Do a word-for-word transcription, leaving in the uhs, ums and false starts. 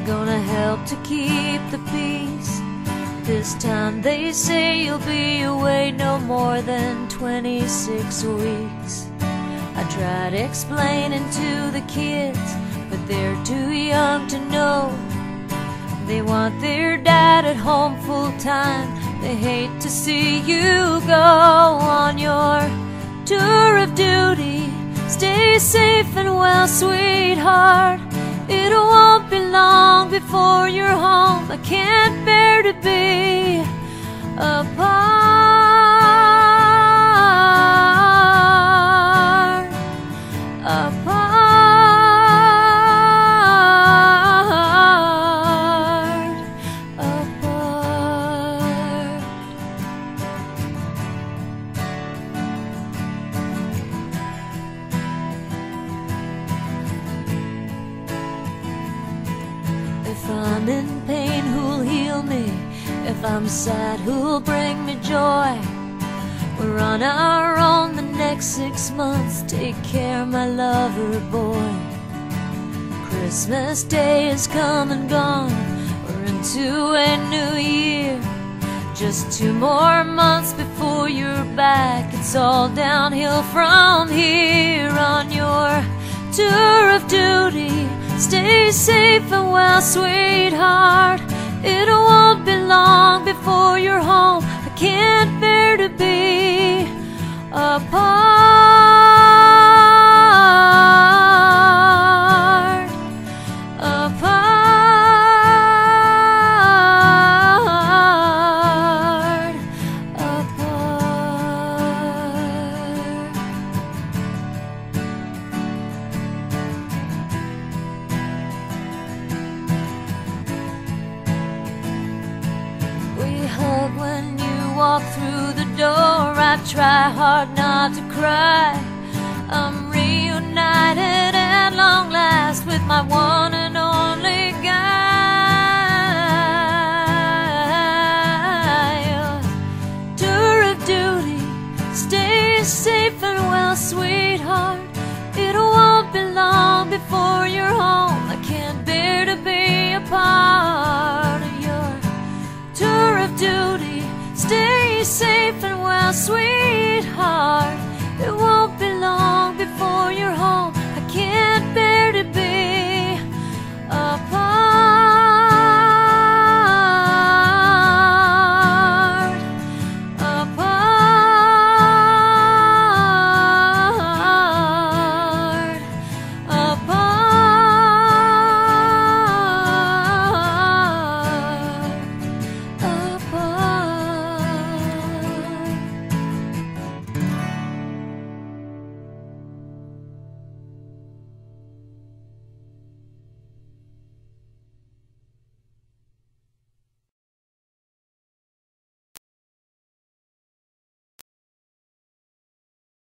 gonna help to keep the peace. This time they say you'll be away no more than twenty-six weeks. I tried explaining to the kids, but they're too young to know. They want their dad at home full time. They hate to see you go on your tour of duty. Stay safe and well, sweetheart. It won't be long before you're home. I can't bear to be apart, apart, apart. If I'm in pain, who'll heal me? If I'm sad, who'll bring me joy? We're on our own the next six months. Take care, my lover boy. Christmas Day is come and gone. We're into a new year. Just two more months before you're back. It's all downhill from here. On your tour of duty, stay safe and well, sweetheart. It won't be long before you're home. I can't bear to be apart, apart, apart. We hug when you walk through the door. I try hard not to cry. I'm reunited at long last with my one and only guy. Tour of duty, stay safe and well, sweetheart. It won't be long before you're home. I can't bear to be a part of your tour of duty. Stay safe and well, sweetheart. It won't be long before you're home.